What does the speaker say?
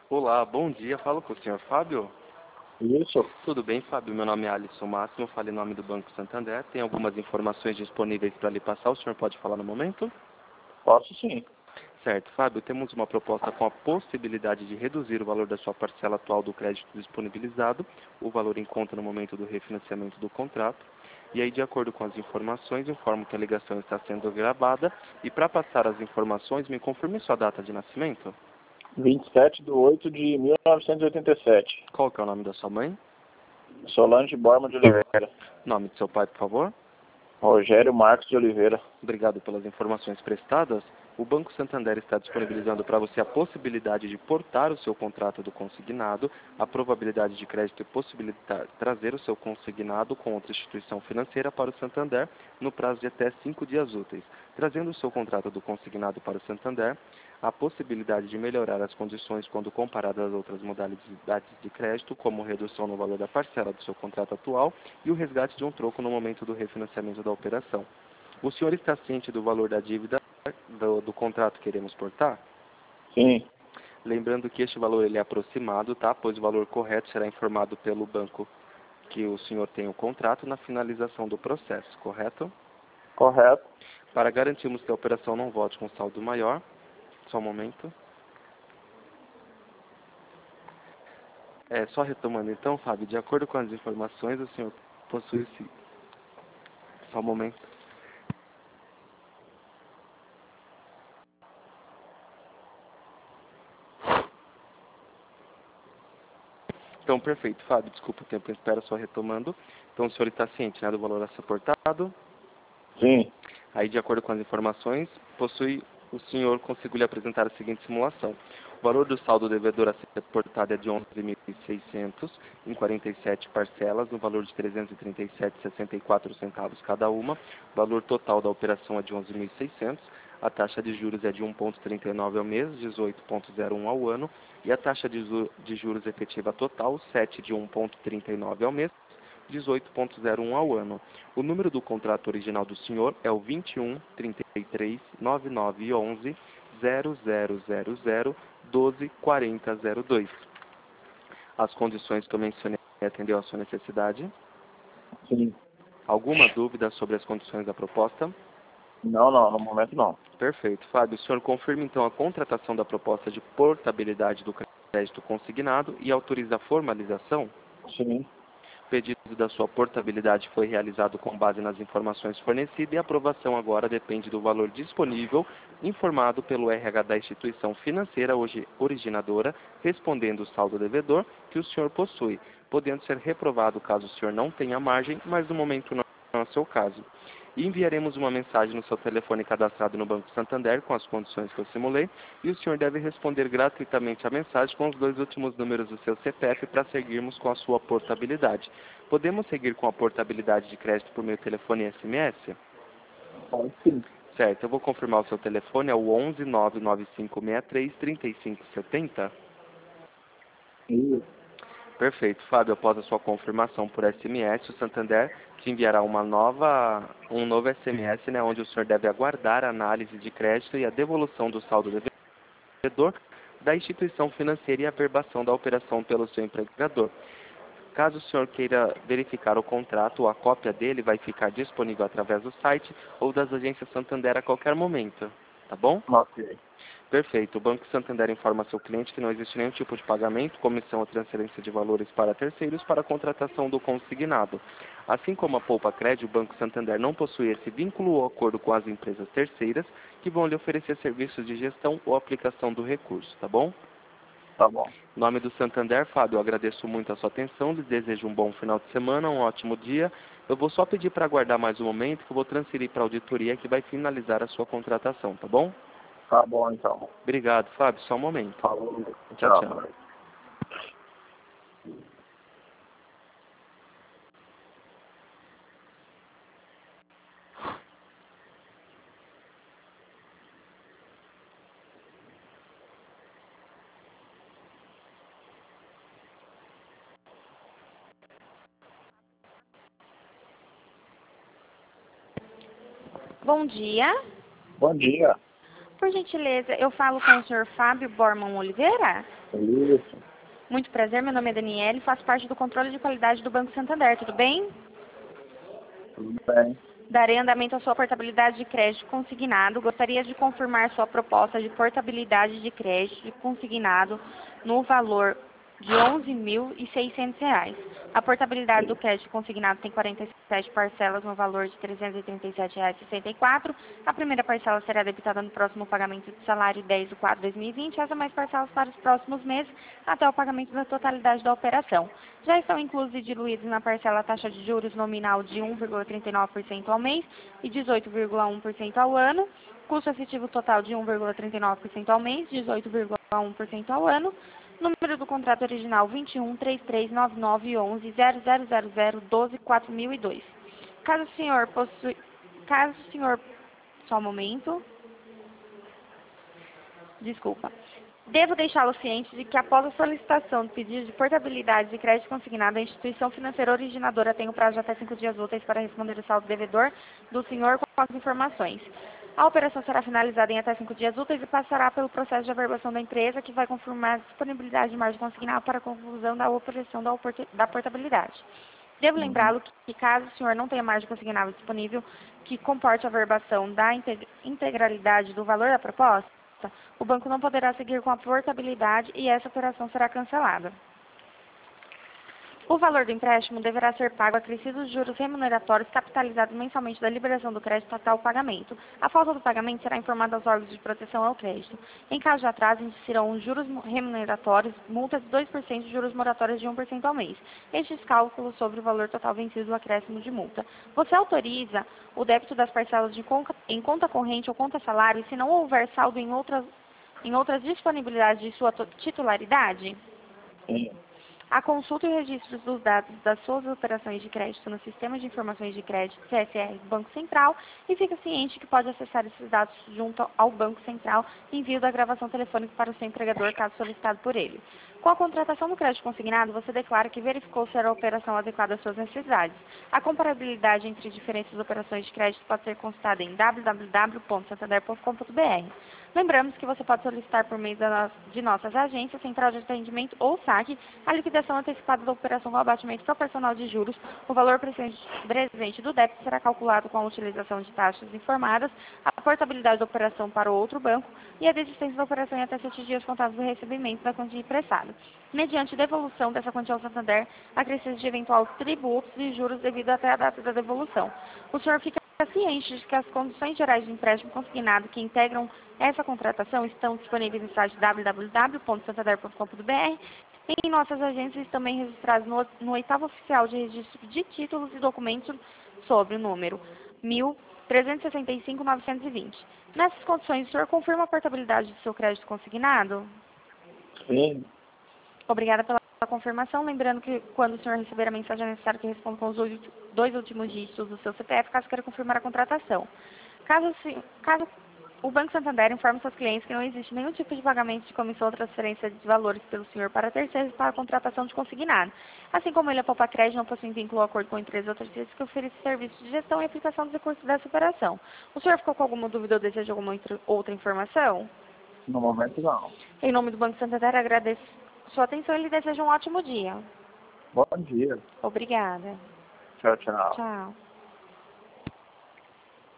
Olá, bom dia. Falo com o senhor Fábio. Isso, Tudo bem, Fábio? Meu nome é Alisson Máximo, falo em nome do Banco Santander. Tem algumas informações disponíveis para lhe passar. O senhor pode falar no momento? posso sim. Certo, Fábio, temos uma proposta com a possibilidade de reduzir o valor da sua parcela atual do crédito disponibilizado, o valor em conta no momento do refinanciamento do contrato. E aí, de acordo com as informações, informo que a ligação está sendo gravada. E para passar as informações, me confirme sua data de nascimento. 27/8/1987. Qual que é o nome da sua mãe? Solange Borma de Oliveira. Nome de seu pai, por favor. Rogério Marcos de Oliveira. Obrigado pelas informações prestadas. O Banco Santander está disponibilizando para você a possibilidade de portar o seu contrato do consignado, a probabilidade de crédito e possibilitar trazer o seu consignado com outra instituição financeira para o Santander no prazo de até 5 dias úteis. Trazendo o seu contrato do consignado para o Santander, a possibilidade de melhorar as condições quando comparado às outras modalidades de crédito, como redução no valor da parcela do seu contrato atual e o resgate de um troco no momento do refinanciamento da operação. O senhor está ciente do valor da dívida do contrato que iremos portar? Sim, Lembrando que este valor ele é aproximado, tá? Pois o valor correto será informado pelo banco que o senhor tem o contrato na finalização do processo, correto? correto. Para garantirmos que a operação não volte com saldo maior, só um momento. Só retomando então, Fábio, de acordo com as informações, o senhor possui esse... Só um momento. Então, perfeito, Fábio, desculpa o tempo em espera, só retomando. Então, o senhor está ciente, né, do valor a ser portado? Sim, Aí, de acordo com as informações, o senhor conseguiu lhe apresentar a seguinte simulação. O valor do saldo devedor a ser portado é de 11.600 em 47 parcelas, no valor de 337,64 centavos cada uma. O valor total da operação é de 11.600. A taxa de juros é de 1,39 ao mês, 18,01 ao ano. E a taxa de juros efetiva total, 7 de 1,39 ao mês, 18,01 ao ano. O número do contrato original do senhor é o 21 33 99 11 0000 12 40 02. As condições que eu mencionei atendeu à sua necessidade? sim. Alguma dúvida sobre as condições da proposta? Não, não, no momento não. Perfeito. Fábio, o senhor confirma então a contratação da proposta de portabilidade do crédito consignado e autoriza a formalização? Sim, O pedido da sua portabilidade foi realizado com base nas informações fornecidas e a aprovação agora depende do valor disponível informado pelo RH da instituição financeira hoje originadora, respondendo o saldo devedor que o senhor possui, podendo ser reprovado caso o senhor não tenha margem, mas no momento não é o seu caso. E enviaremos uma mensagem no seu telefone cadastrado no Banco Santander com as condições que eu simulei e o senhor deve responder gratuitamente a mensagem com os 2 últimos números do seu CPF para seguirmos com a sua portabilidade. Podemos seguir com a portabilidade de crédito por meio telefone e SMS? pode sim. Certo, eu vou confirmar o seu telefone, é o 11 99563 3570. Isso. Perfeito, Fábio. Após a sua confirmação por SMS, o Santander te enviará um novo SMS, né, onde o senhor deve aguardar a análise de crédito e a devolução do saldo devedor da instituição financeira e a averbação da operação pelo seu empregador. Caso o senhor queira verificar o contrato, a cópia dele vai ficar disponível através do site ou das agências Santander a qualquer momento. Tá bom? Ok. Perfeito. O Banco Santander informa seu cliente que não existe nenhum tipo de pagamento, comissão ou transferência de valores para terceiros para a contratação do consignado. Assim como a Poupa Cred, o Banco Santander não possui esse vínculo ou acordo com as empresas terceiras que vão lhe oferecer serviços de gestão ou aplicação do recurso, tá bom? Tá bom. Em nome do Santander, Fábio, eu agradeço muito a sua atenção, lhe desejo um bom final de semana, um ótimo dia. Eu vou só pedir para aguardar mais um momento que eu vou transferir para a auditoria que vai finalizar a sua contratação, tá bom? Tá bom, então. Obrigado, Fábio. Só um momento. Falou. Tchau, tchau. Tchau. Bom dia. Bom dia. Por gentileza, eu falo com o senhor Fábio Borman Oliveira? Isso. Muito prazer, meu nome é Daniele, faço parte do controle de qualidade do Banco Santander, tudo bem? Tudo bem. Darei andamento à sua portabilidade de crédito consignado. Gostaria de confirmar sua proposta de portabilidade de crédito consignado no valor de R$ 11.600. A portabilidade do crédito consignado tem 47 parcelas no valor de R$ 337,64. A primeira parcela será debitada no próximo pagamento de salário 10 de 4 de 2020. As demais parcelas para os próximos meses até o pagamento da totalidade da operação. Já estão inclusos e diluídos na parcela a taxa de juros nominal de 1,39% ao mês e 18,1% ao ano. Custo efetivo total de 1,39% ao mês, 18,1% ao ano. Número do contrato original 21-33-99-11-0000-12-4002. Caso o senhor, só um momento. Desculpa. Devo deixá-lo ciente de que após a solicitação do pedido de portabilidade de crédito consignado, a instituição financeira originadora tem o prazo de até 5 dias úteis para responder o saldo devedor do senhor com as informações. A operação será finalizada em até 5 dias úteis e passará pelo processo de averbação da empresa, que vai confirmar a disponibilidade de margem consignada para a conclusão da operação da portabilidade. Devo lembrá-lo que, caso o senhor não tenha margem consignável disponível que comporte a averbação da integralidade do valor da proposta, o banco não poderá seguir com a portabilidade e essa operação será cancelada. O valor do empréstimo deverá ser pago acrescidos os juros remuneratórios capitalizados mensalmente da liberação do crédito até o pagamento. A falta do pagamento será informada aos órgãos de proteção ao crédito. Em caso de atraso, incidirão os juros remuneratórios, multas de 2% e juros moratórios de 1% ao mês. Estes cálculos sobre o valor total vencido do acréscimo de multa. Você autoriza o débito das parcelas em conta corrente ou conta salário se não houver saldo em outras disponibilidades de sua titularidade? Sim. A consulta e registro dos dados das suas operações de crédito no Sistema de Informações de Crédito, CSR, do Banco Central, e fica ciente que pode acessar esses dados junto ao Banco Central e envio da gravação telefônica para o seu empregador, caso solicitado por ele. Com a contratação do crédito consignado, você declara que verificou ser a operação adequada às suas necessidades. A comparabilidade entre diferentes operações de crédito pode ser consultada em www.santander.com.br. Lembramos que você pode solicitar por meio de nossas agências, central de atendimento ou saque, a liquidação antecipada da operação com abatimento proporcional de juros. O valor presente do débito será calculado com a utilização de taxas informadas, a portabilidade da operação para o outro banco e a desistência da operação em até 7 dias contados do recebimento da quantia emprestada. Mediante devolução dessa quantia ao Santander, acrescidos de eventuais tributos e juros devido até a data da devolução. O senhor fica ciente de que as condições gerais de empréstimo consignado que integram essa contratação estão disponíveis no site www.santander.com.br e em nossas agências também registradas no 8º Oficial de Registro de Títulos e Documentos sobre o número 1.365.920. Nessas condições, o senhor confirma a portabilidade do seu crédito consignado? Sim. Obrigada pela confirmação. Lembrando que quando o senhor receber a mensagem é necessário que responda com os 2 últimos dígitos do seu CPF, caso queira confirmar a contratação. Caso o Banco Santander informe seus clientes que não existe nenhum tipo de pagamento de comissão ou transferência de valores pelo senhor para terceiros para a contratação de consignado. Assim como ele é poupa crédito, não possui vínculo ou acordo com empresas ou terceiros que ofereçam serviços de gestão e aplicação dos recursos dessa operação. O senhor ficou com alguma dúvida ou deseja alguma outra informação? No momento, não. Em nome do Banco Santander, agradeço sua atenção e lhe desejo um ótimo dia. Bom dia. Obrigada. Tchau, tchau. Tchau.